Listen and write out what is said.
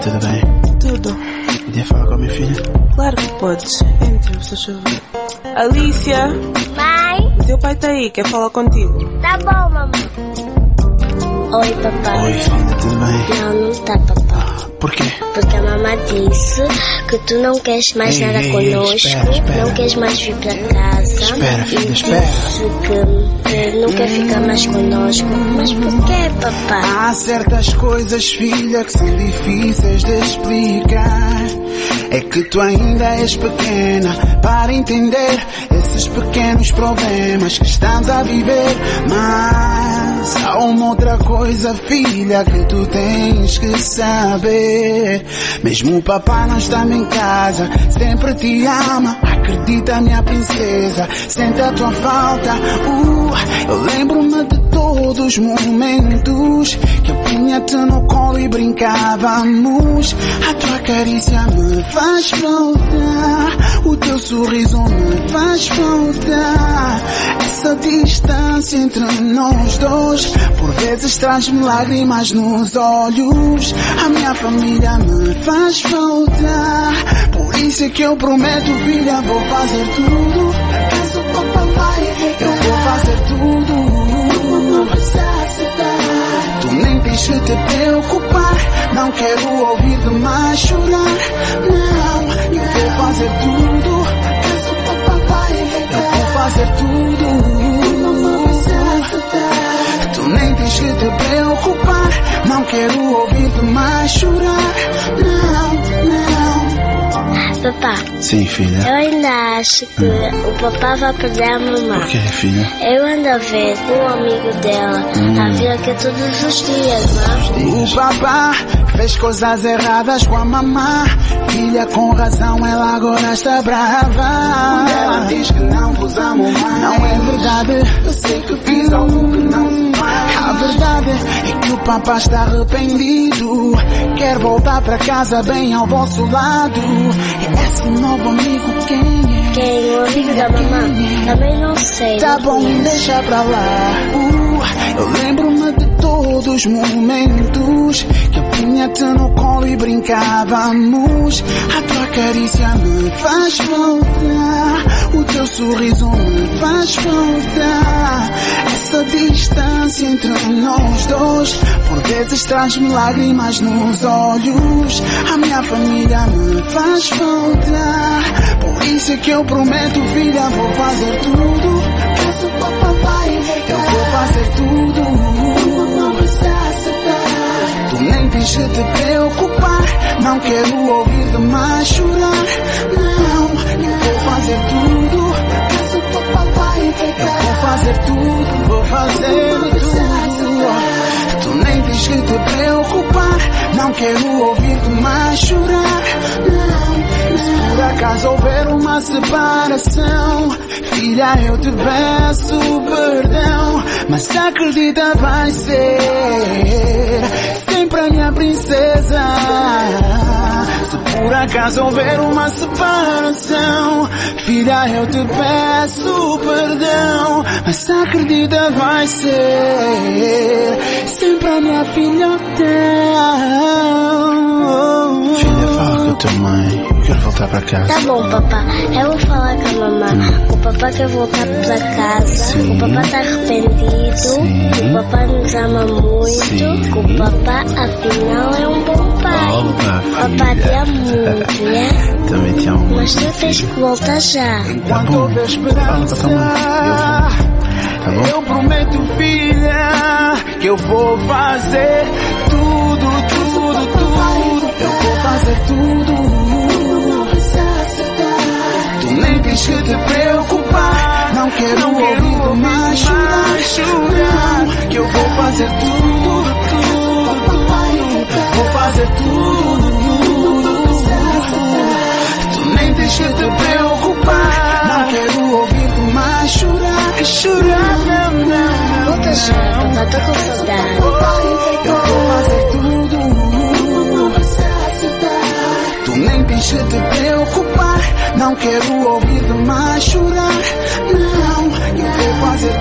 tudo bem? Tudo. Podia falar com a minha filha? Claro que podes. Entra, se chover. Alicia! Mãe? O teu pai tá aí, quer falar contigo. Tá bom, mamãe. Oi, papai. Oi, filha, tudo bem? Não tá, papai. Por quê? Porque a mamãe disse que tu não queres mais nada conosco, espera. não queres mais vir para casa. Espera, filha, e espera. disse que não quer ficar mais conosco. Mas por quê, papai? Há certas coisas, filha, que são difíceis de explicar. É que tu ainda és pequena para entender esses pequenos problemas que estás a viver. Mas há uma outra coisa, filha, que tu tens que saber. Mesmo o papai não estando em casa, sempre te ama. Acredita, minha princesa, sente a tua falta. Eu lembro-me de todos os momentos que eu punha-te no colo e brincávamos. A tua carícia me faz falta, o teu sorriso me faz falta. Essa distância entre nós dois por vezes traz-me lágrimas nos olhos. A minha família me faz falta, por isso é que eu prometo, filha, vou fazer tudo. Caso o papai vai, eu vou fazer tudo. Tu nem tens que te preocupar, não quero ouvir demais chorar. Não, eu vou fazer tudo. Caso o papai vai, eu vou fazer tudo. Tu nem tens que te preocupar, não quero ouvir demais chorar. Não. Papá, Sim, filha. eu ainda acho que o papá vai perder a mamãe. Por quê, filha? Eu ando a ver um amigo dela a vir aqui todos os dias, não? O papá fez coisas erradas com a mamã. Filha, com razão, ela agora está brava. Ela diz que não vos amo mais. Não é verdade, eu sei que fiz algo que não se faz. A verdade é que o papá está arrependido. Quer voltar para casa bem ao vosso lado. E esse novo amigo quem é? Quem? O amigo da mamãe? Também não sei. Tá não bom, conheço. deixa pra lá. Eu lembro-me de todos os momentos que eu punha-te no colo e brincávamos. A tua carícia me faz falta, o teu sorriso me faz falta. Essa distância entre nós dois por vezes traz-me lágrimas nos olhos. A minha família me faz falta, por isso é que eu prometo, filha, vou fazer tudo. Caso o papai vai, eu vou fazer tudo. Tu nem tens que te preocupar, não quero ouvir demais chorar. Não, eu vou fazer tudo. Caso o papai vai, eu vou fazer tudo. Vou fazer tudo. Tu nem tens que te preocupar, não quero ouvir demais chorar. Não, se por acaso houver uma separação, filha, eu te peço perdão, mas acredita, vai ser sempre a minha princesa. Se por acaso houver uma separação, filha, eu te peço perdão, mas acredita, vai ser sempre a minha filhota. Filha, fala com a tua mãe. Eu quero voltar para casa. Tá bom, papá. Eu vou falar com a mamãe. O papá quer voltar para casa. Sim. O papá tá arrependido. Sim. O papá nos ama muito. Sim. O papá, afinal, é um bom pai. Opa, O papá te filha. ama muito, né? Também te amo muito. Mas tu tens que voltar já. Enquanto houver esperança, Tá bom? eu prometo, filha, que eu vou fazer tudo. Eu vou fazer tudo. Tu nem tens que te preocupar, não quero ouvir mais chorar. Que eu vou fazer tudo. Vou fazer tudo. Tu nem tens que te preocupar, não quero ouvir mais chorar. Volta já, papá. Tô com saudade. Eu vou fazer tudo. Tu nem tens que te preocupar, não quero ouvir demais chorar. Não, eu vou fazer